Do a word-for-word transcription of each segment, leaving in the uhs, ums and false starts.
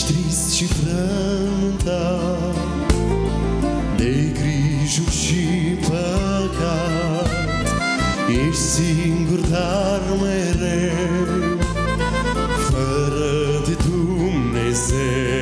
Ești trist și frământat de grijuri și păcat, ești singur, dar mereu fără de Dumnezeu.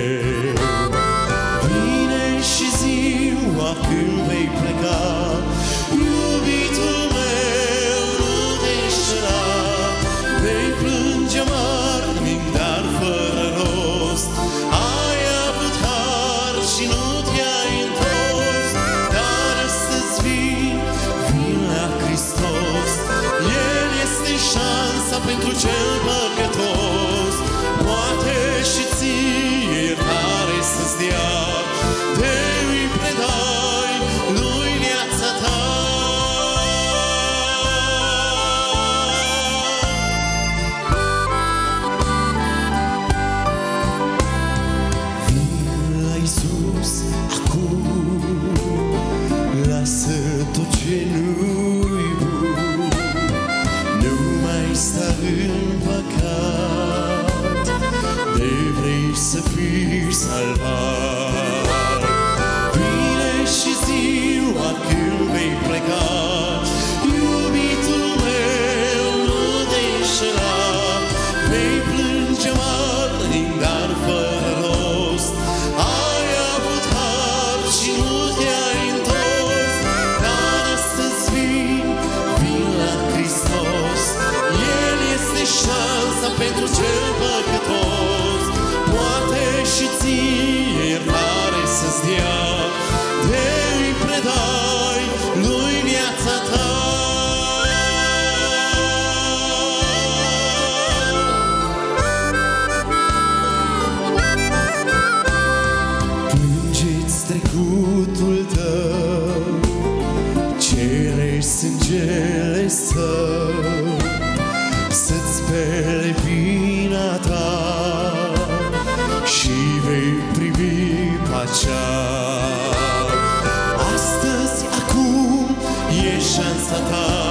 Vine și ziua când vei pleca, iubitul meu, nu te înșela. Vei plânge amarnic, dar fără rost, ai avut har și nu te-ai întors. Dar astăzi vin, vin la Hristos, El este șansa pentru cel păcătos. Poate și ție iertare să-ți dea, te îi predai lui viața ta. Vin la Iisus acum, lasă tot ce nu-i bun, nu mai sta în păcat, de vrei să fii salvat. Vine și ziua când vei pleca, iubitul meu, nu te înșela. Vei plânge amarnic, dar fără rost, ai avut har și nu te-ai întors. Dar astăzi vin, vin la Hristos, El este șansa pentru cel păcătos. Poate și ție iertare să-ți dea, te îi predai lui viața ta. Plângeți trecutul tău, cere sângele Său să-ți spele vina ta și vei privi pacea. Astăzi, acum, e șansa ta.